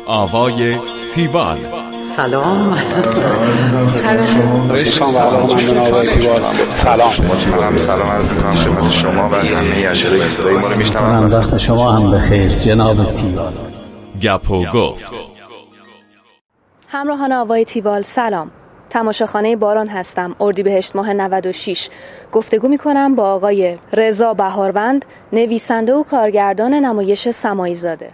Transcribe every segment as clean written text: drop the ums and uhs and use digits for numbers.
آوای تیوال. سلام. سلام عرض می‌کنم خدمت شما و همه اجرای صدای ما رو میشنوند. وقت شما هم بخیر جناب تیوال. گپ و گفت. همراهان آوای تیوال سلام. تماشاخانه باران هستم. اردیبهشت ماه 96. گفتگو می‌کنم با آقای رضا بهاروند، نویسنده و کارگردان نمایش سمایی زاده.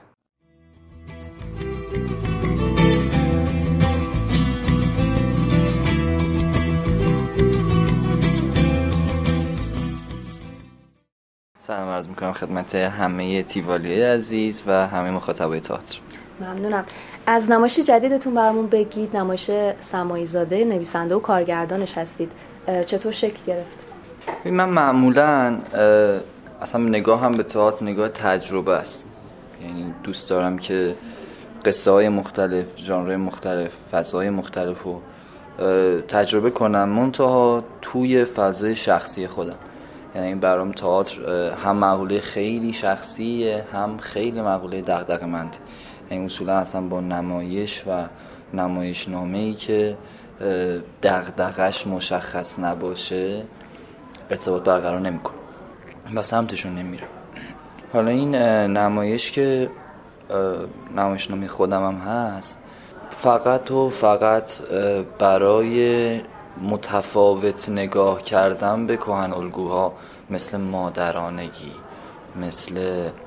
سلام عرض میکنم خدمت همه تیوالیای عزیز و همه مخاطبای تئاتر. ممنونم. از نمایش جدیدتون برامون بگید. نمایش سمایی زاده، نویسنده و کارگردانش هستید. چطور شکل گرفت؟ من معمولاً اصلا نگاهم به تئاتر نگاه تجربه است. یعنی دوست دارم که قصه های مختلف، ژانرهای مختلف، فضاهای مختلف رو تجربه کنم، منتها توی فضای شخصی خودم. یعنی برام تئاتر هم مقوله خیلی شخصیه، هم خیلی مقوله دغدغه‌منده. یعنی اصولا اصلا با نمایش و نمایشنامه‌ای که دغدغه‌اش مشخص نباشه ارتباط برقرار نمی‌کنه و سمتشون نمیره. حالا این نمایش که نمایشنامه خودم هم هست، فقط و فقط برای متفاوت نگاه کردن به کهن الگوها مثل مادرانگی، مثل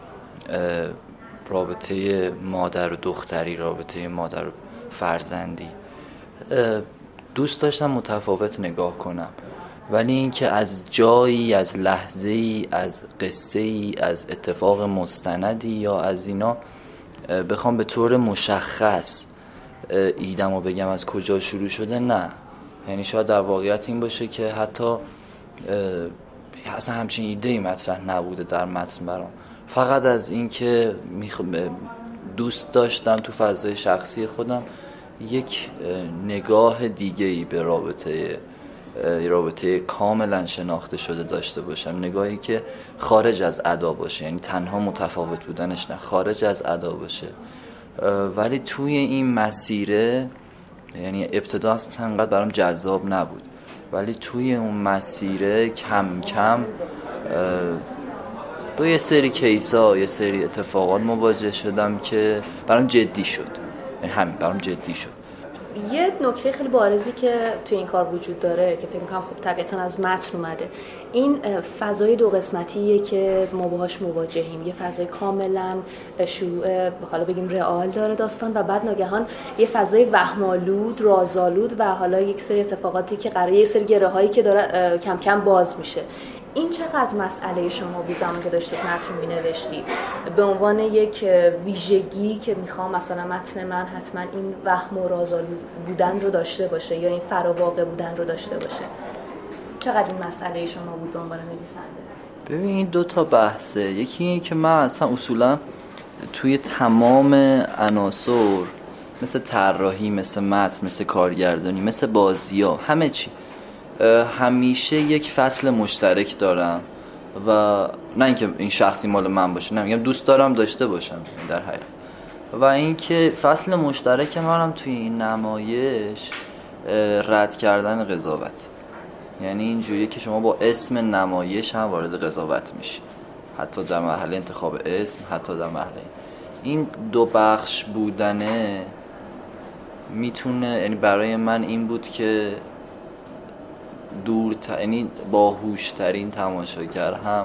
رابطه مادر و دختری، رابطه مادر و فرزندی، دوست داشتم متفاوت نگاه کنم. ولی اینکه از جایی، از لحظه‌ای، از قصه‌ای، از اتفاق مستندی یا از اینا بخوام به طور مشخص ایدمو بگم از کجا شروع شده، نه. یعنی شاید در واقعیت این باشه که حتی اصلا همچین ایده‌ای مطرح نبوده در متن برام. فقط از این که دوست داشتم تو فضای شخصی خودم یک نگاه دیگه‌ای به رابطه کاملا شناخته شده داشته باشم، نگاهی که خارج از ادا باشه، یعنی تنها متفاوت بودنش نه، خارج از ادا باشه. ولی توی این مسیره، یعنی ابتدا اصلا انقدر برام جذاب نبود، ولی توی اون مسیره کم کم با یه سری کیسا، یه سری اتفاقات مواجه شدم که برام جدی شد. یعنی همین برام جدی شد. یه نکته خیلی بارزی که توی این کار وجود داره که فکر می‌کنم خب طبیعتاً از متن اومده، این فضای دو قسمتیه که ما باهاش مواجهیم. یه فضای کاملاً شروع حالا بگیم رئال داره داستان و بعد ناگهان یه فضای وهم‌آلود، رازآلود و حالا یک سری اتفاقاتی که قراره یه سری گره‌هایی که داره کم کم باز میشه. این چقدر مسئله شما بود زمان که داشتید متن رو می‌نوشتید؟ به عنوان یک ویژگی که میخوام مثلا متن من حتما این وهم و رازآلود بودن رو داشته باشه یا این فراواقع بودن رو داشته باشه. چقدر این مسئله شما بود به عنوان نویسنده؟ ببین این دو تا بحثه. یکی این که من اصلا اصولا توی تمام عناصر، مثل طراحی، مثل متن، مثل کارگردانی، مثل بازی‌ها، همه چی همیشه یک فصل مشترک دارم و نه اینکه این شخصی مال من باشه، نه، میگم دوست دارم داشته باشم در حقیقت. و اینکه فصل مشترک منم توی این نمایش رد کردن قضاوت. یعنی اینجوریه که شما با اسم نمایش هم وارد قضاوت میشی، حتی در مرحله انتخاب اسم، حتی در مرحله این دو بخش بودنه میتونه، یعنی برای من این بود که یعنی باهوشترین تماشاگر هم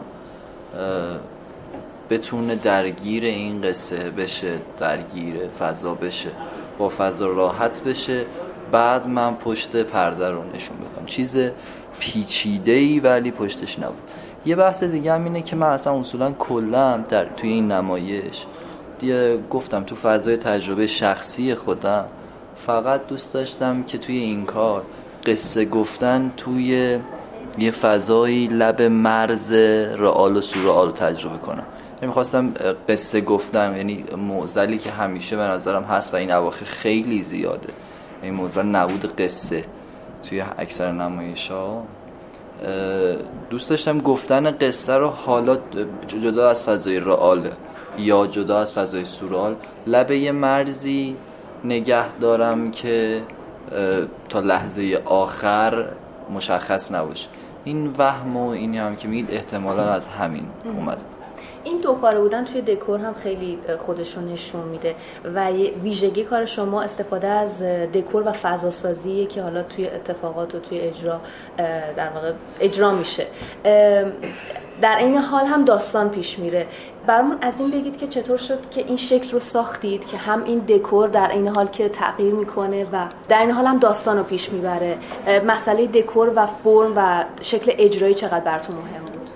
بتونه درگیر این قصه بشه، درگیر فضا بشه، با فضا راحت بشه. بعد من پشت پرده رو نشون بدم، چیز پیچیده‌ای ولی پشتش نبود. یه بحث دیگه هم اینه که من اصلا اصولا کلا توی این نمایش دیگه گفتم تو فضای تجربه شخصی خودم فقط دوست داشتم که توی این کار قصه گفتن توی یه فضایی لب مرز رئال و سورئال تجربه کنم. یعنی می‌خواستم قصه گفتن، یعنی معضلی که همیشه به نظرم هست و این اواخر خیلی زیاده، یعنی معضل نبود قصه توی اکثر نمایش‌ها. دوست داشتم گفتن قصه رو حالا جدا از فضای رئال یا جدا از فضای سورئال لبه یه مرزی نگه دارم که تا لحظه آخر مشخص نباشه. این وهم و اینی هم که میگید احتمالاً از همین اومد. این دو کاره بودن توی دکور هم خیلی خودشون نشون میده و ویژگی کار شما استفاده از دکور و فضا سازیه که حالا توی اتفاقات و توی اجرا در واقع اجرا میشه. در این حال هم داستان پیش میره. برامون از این بگید که چطور شد که این شکل رو ساختید که هم این دکور در این حال که تغییر میکنه و در این حال هم داستان رو پیش میبره. مسئله دکور و فرم و شکل اجرایی چقدر براتون مهم بود؟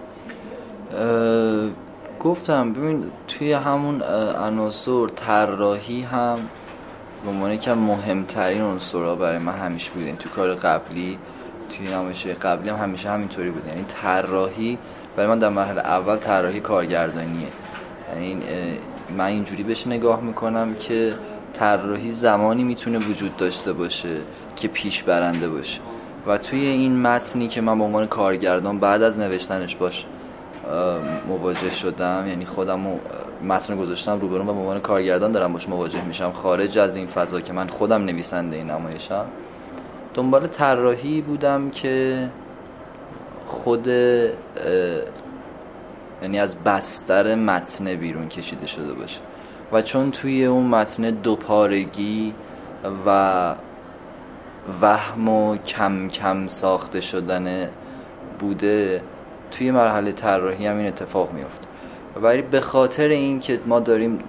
گفتم ببین توی همون عناصر طراحی هم به عنوان یکی از مهمترین عنصرها برای من همیشه بود. تو کار قبلی، توی نمایش‌های قبلی هم همیشه همینطوری بود. یعنی طراحی برای من در مرحله اول طراحی کارگردانیه. یعنی من اینجوری بهش نگاه میکنم که طراحی زمانی میتونه وجود داشته باشه که پیش برنده باشه و توی این متنی که من به عنوان کارگردان بعد از نوشتنش باش مواجه شدم، یعنی خودم متن گذاشتم روبروم و به عنوان کارگردان دارم باش مواجه میشم خارج از این فضا که من خودم نویسنده این نمایشم، دنبال طراحی بودم که خود یعنی از بستر متن بیرون کشیده شده باشه و چون توی اون متن دوپارگی و وهم و کم کم ساخته شدن بوده، توی مرحله طراحی هم این اتفاق میفته. ولی به خاطر این که ما داریم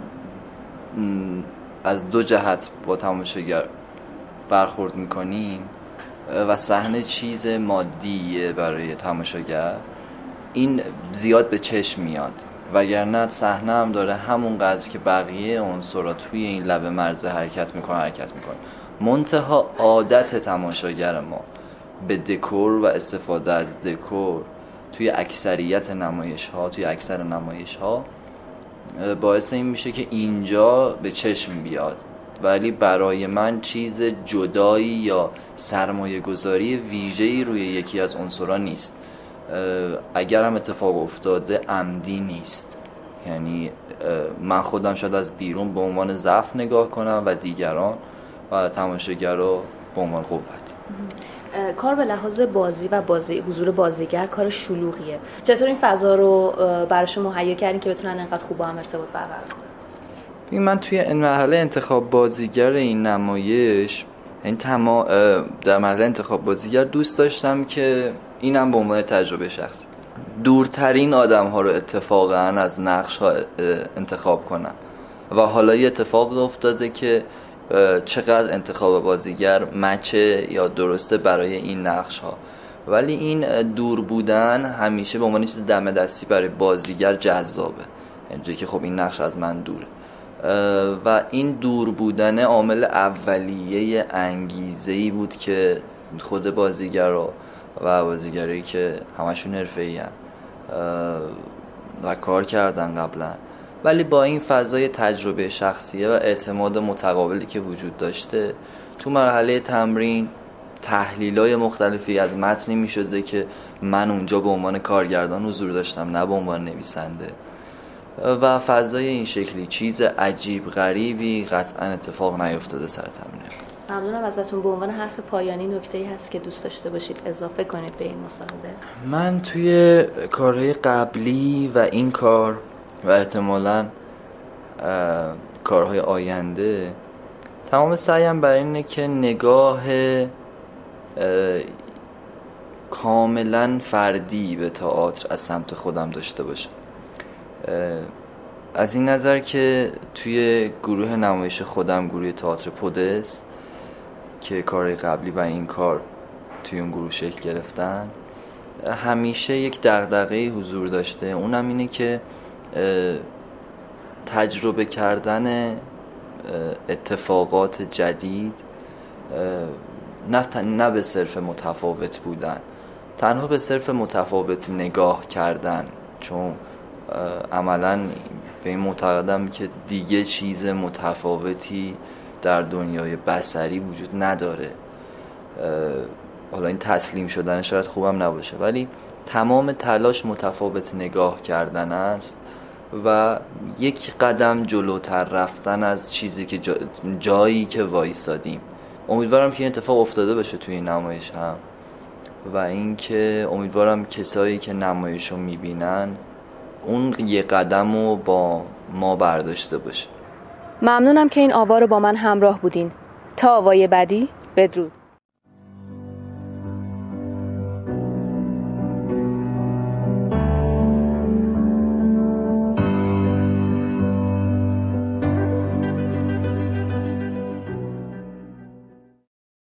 از دو جهت با تماشاگر برخورد میکنیم و صحنه چیز مادیه برای تماشاگر، این زیاد به چشم میاد، وگرنه صحنه هم داره همونقدر که بقیه عنصرها توی این لبه مرز حرکت میکنه. منتها عادت تماشاگر ما به دکور و استفاده از دکور توی اکثریت نمایش ها، توی اکثر نمایش ها باعث این میشه که اینجا به چشم بیاد، ولی برای من چیز جدایی یا سرمایه گذاری ویژه‌ای روی یکی از عنصرها نیست. اگر هم اتفاق افتاده عمدی نیست. یعنی من خودم شاید از بیرون به عنوان ضعف نگاه کنم و دیگران و تماشاگرها به عنوان قوت. کار به لحاظ بازی و حضور بازیگر کار شلوغیه. چطور این فضا رو براشون مهیا کردین که بتونن انقدر خوب با هم ارتباط برقرار کنن؟ من توی این مرحله انتخاب بازیگر این نمایش، این در مرحله انتخاب بازیگر دوست داشتم که اینم به عنوان تجربه شخصی دورترین آدم ها رو اتفاقا از نقش ها انتخاب کنم و حالا یه اتفاق افتاده که چقدر انتخاب بازیگر مچه یا درسته برای این نقش ها، ولی این دور بودن همیشه به عنوان چیز دم دستی برای بازیگر جذابه، یعنی که خب این نقش از من دوره و این دور بودن عامل اولیه انگیزه‌ای بود که خود بازیگرا و بازیگری که همشون حرفه‌ای هستن و کار کردن قبلا، ولی با این فضای تجربه شخصیه و اعتماد متقابلی که وجود داشته تو مرحله تمرین تحلیل‌های مختلفی از متنی می‌شده که من اونجا به عنوان کارگردان حضور داشتم نه به عنوان نویسنده و فضای این شکلی چیز عجیب غریبی قطعا اتفاق نیفتاده سر تمرین. ممنونم ازتون. به عنوان حرف پایانی نکته‌ای هست که دوست داشته باشید اضافه کنید به این مصاحبه؟ من توی کارهای قبلی و این کار و احتمالاً کارهای آینده تمام سعیم برای اینه که نگاه کاملاً فردی به تئاتر از سمت خودم داشته باشم. از این نظر که توی گروه نمایش خودم، گروه تئاتر پودس که کار قبلی و این کار توی اون گروه شکل گرفتن، همیشه یک دغدغه‌ای حضور داشته، اونم اینه که تجربه کردن اتفاقات جدید نه به صرف متفاوت بودن، تنها به صرف متفاوت نگاه کردن، چون عملاً به این معتقدم که دیگه چیز متفاوتی در دنیای بصری وجود نداره. حالا این تسلیم شدن شاید خوبم نباشه، ولی تمام تلاش متفاوت نگاه کردن است و یک قدم جلوتر رفتن از چیزی که جایی که وایسادیم. امیدوارم که این اتفاق افتاده باشه توی این نمایش هم و اینکه امیدوارم کسایی که نمایش رو میبینن اون یه قدم رو با ما برداشته باشه. ممنونم که این آوا رو با من همراه بودین. تا آوای بعدی، بدرود.